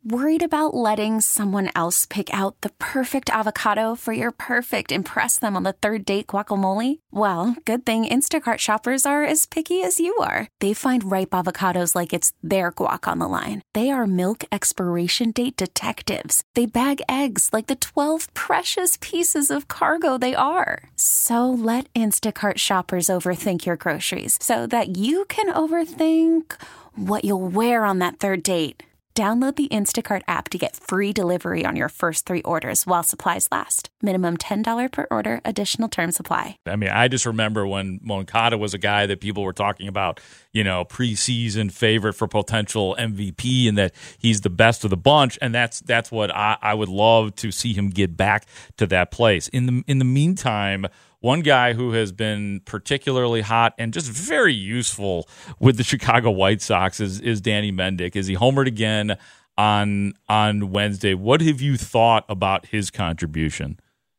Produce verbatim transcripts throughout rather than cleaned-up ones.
Worried about letting someone else pick out the perfect avocado for your perfect impress them on the third date guacamole? Well, good thing Instacart shoppers are as picky as you are. They find ripe avocados like it's their guac on the line. They are milk expiration date detectives. They bag eggs like the twelve precious pieces of cargo they are. So let Instacart shoppers overthink your groceries so that you can overthink what you'll wear on that third date. Download the Instacart app to get free delivery on your first three orders while supplies last. Minimum ten dollars per order. Additional terms apply. I mean, I just remember when Moncada was a guy that people were talking about, you know, preseason favorite for potential M V P and that he's the best of the bunch. And that's that's what I, I would love to see him get back to that place. In the in the meantime, one guy who has been particularly hot and just very useful with the Chicago White Sox is, is Danny Mendick. Is he homered again on on Wednesday? What have you thought about his contribution?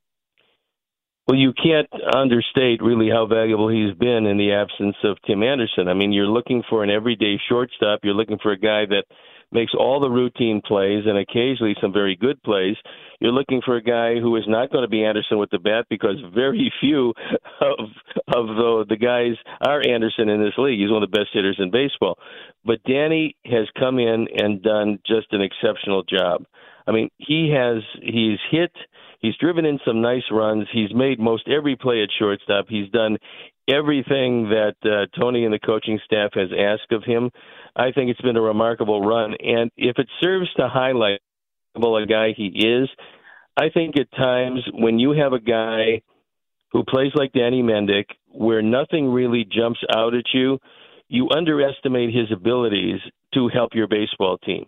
Well, you can't understate really how valuable he's been in the absence of Tim Anderson. I mean, you're looking for an everyday shortstop. You're looking for a guy that makes all the routine plays and occasionally some very good plays. You're looking for a guy who is not going to be Anderson with the bat because very few of of the, the guys are Anderson in this league. He's one of the best hitters in baseball. But Danny has come in and done just an exceptional job. I mean, he has he's hit, he's driven in some nice runs. He's made most every play at shortstop. He's done everything that uh, Tony and the coaching staff has asked of him. I think it's been a remarkable run. And if it serves to highlight a guy he is, I think at times when you have a guy who plays like Danny Mendick, where nothing really jumps out at you, you underestimate his abilities to help your baseball team.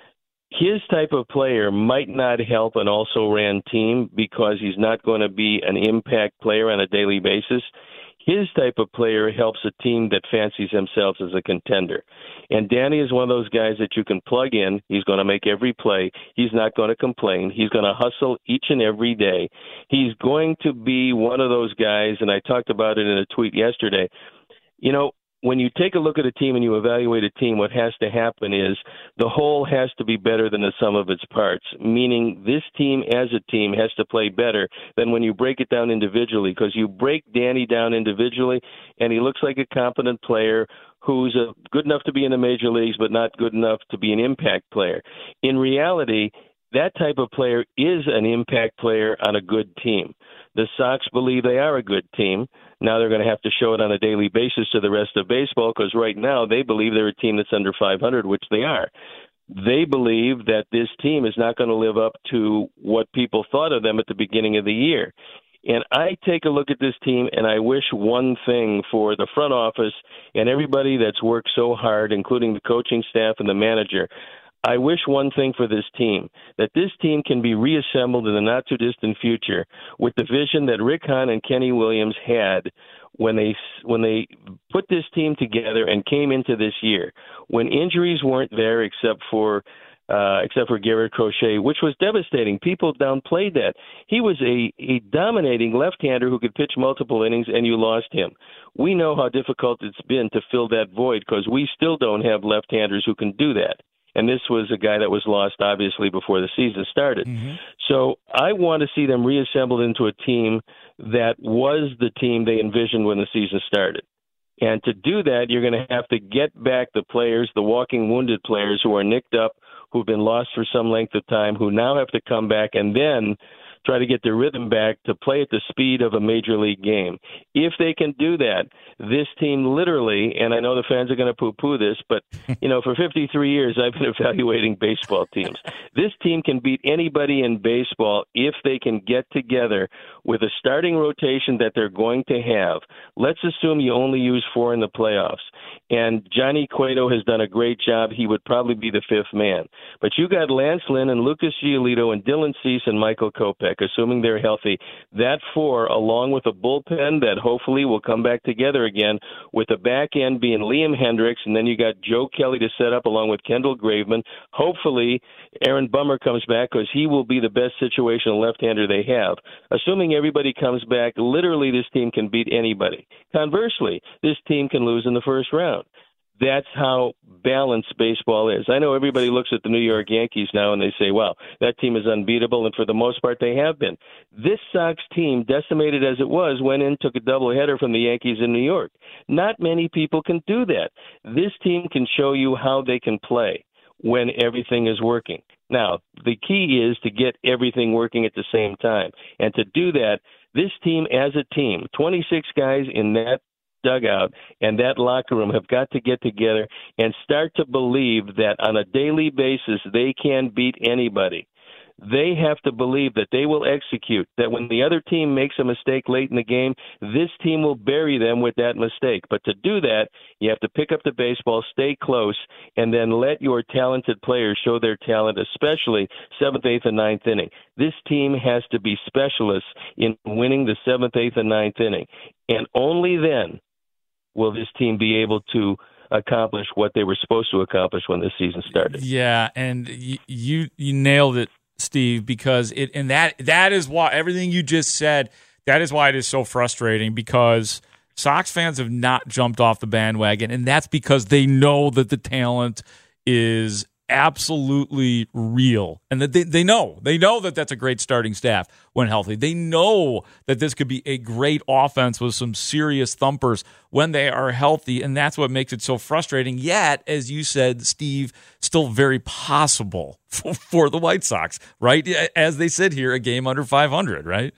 His type of player might not help an also-ran team because he's not going to be an impact player on a daily basis. His type of player helps a team that fancies themselves as a contender. And Danny is one of those guys that you can plug in. He's going to make every play. He's not going to complain. He's going to hustle each and every day. He's going to be one of those guys, and I talked about it in a tweet yesterday. You know, when you take a look at a team and you evaluate a team, what has to happen is the whole has to be better than the sum of its parts, meaning this team as a team has to play better than when you break it down individually, because you break Danny down individually, and he looks like a competent player who's a, good enough to be in the major leagues but not good enough to be an impact player. In reality, that type of player is an impact player on a good team. The Sox believe they are a good team. Now they're going to have to show it on a daily basis to the rest of baseball because right now they believe they're a team that's under five hundred, which they are. They believe that this team is not going to live up to what people thought of them at the beginning of the year. And I take a look at this team, and I wish one thing for the front office and everybody that's worked so hard, including the coaching staff and the manager. I wish one thing for this team, that this team can be reassembled in the not-too-distant future with the vision that Rick Hahn and Kenny Williams had when they when they put this team together and came into this year, when injuries weren't there except for uh, except for Garrett Crochet, which was devastating. People downplayed that. He was a, a dominating left-hander who could pitch multiple innings, and you lost him. We know how difficult it's been to fill that void because we still don't have left-handers who can do that. And this was a guy that was lost, obviously, before the season started. Mm-hmm. So I want to see them reassembled into a team that was the team they envisioned when the season started. And to do that, you're going to have to get back the players, the walking wounded players who are nicked up, who've been lost for some length of time, who now have to come back and then try to get their rhythm back to play at the speed of a major league game. If they can do that, this team literally, and I know the fans are going to poo-poo this, but, you know, for fifty-three years I've been evaluating baseball teams. This team can beat anybody in baseball if they can get together with a starting rotation that they're going to have. Let's assume you only use four in the playoffs. And Johnny Cueto has done a great job. He would probably be the fifth man. But you got Lance Lynn and Lucas Giolito and Dylan Cease and Michael Kopech, assuming they're healthy. That four, along with a bullpen that hopefully will come back together again, with the back end being Liam Hendricks, and then you got Joe Kelly to set up along with Kendall Graveman. Hopefully Aaron Bummer comes back because he will be the best situational left-hander they have. Assuming everybody comes back, literally this team can beat anybody. Conversely, this team can lose in the first round. That's how balanced baseball is. I know everybody looks at the New York Yankees now and they say, well, that team is unbeatable, and for the most part they have been. This Sox team, decimated as it was, went in, took a doubleheader from the Yankees in New York. Not many people can do that. This team can show you how they can play when everything is working. Now, the key is to get everything working at the same time. And to do that, this team as a team, twenty-six guys in that dugout and that locker room have got to get together and start to believe that on a daily basis they can beat anybody. They have to believe that they will execute, that when the other team makes a mistake late in the game, this team will bury them with that mistake. But to do that, you have to pick up the baseball, stay close, and then let your talented players show their talent, especially seventh, eighth, and ninth inning. This team has to be specialists in winning the seventh, eighth, and ninth inning. And only then will this team be able to accomplish what they were supposed to accomplish when the season started. Yeah, and you you, you nailed it, Steve, because it and that that is why everything you just said, that is why it is so frustrating, because Sox fans have not jumped off the bandwagon, and that's because they know that the talent is absolutely real, and that they, they know they know that that's a great starting staff when healthy. They know that this could be a great offense with some serious thumpers when they are healthy, and that's what makes it so frustrating. Yet, as you said, Steve, still very possible for, for the White Sox, right? As they sit here, a game under five hundred, right?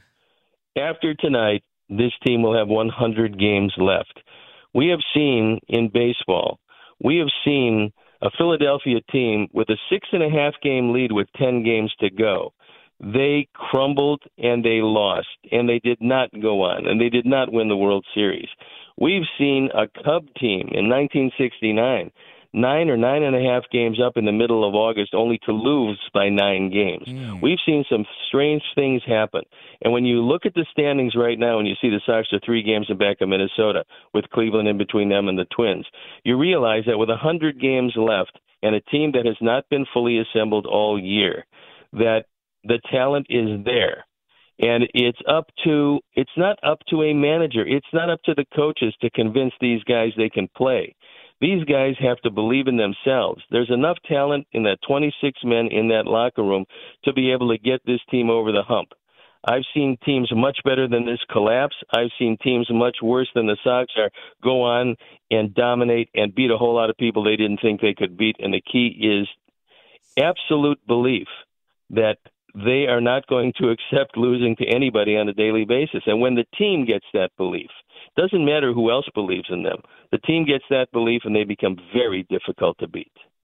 After tonight, this team will have one hundred games left. We have seen in baseball, we have seen a Philadelphia team with a six and a half game lead with ten games to go. They crumbled and they lost, and they did not go on, and they did not win the World Series. We've seen a Cub team in nineteen sixty-nine, nine or nine and a half games up in the middle of August, only to lose by nine games. Mm. We've seen some strange things happen. And when you look at the standings right now and you see the Sox are three games in back of Minnesota with Cleveland in between them and the Twins, you realize that with one hundred games left and a team that has not been fully assembled all year, that the talent is there. And it's up to, it's not up to a manager. It's not up to the coaches to convince these guys they can play. These guys have to believe in themselves. There's enough talent in that twenty-six men in that locker room to be able to get this team over the hump. I've seen teams much better than this collapse. I've seen teams much worse than the Sox are go on and dominate and beat a whole lot of people they didn't think they could beat. And the key is absolute belief that they are not going to accept losing to anybody on a daily basis. And when the team gets that belief, doesn't matter who else believes in them, the team gets that belief and they become very difficult to beat.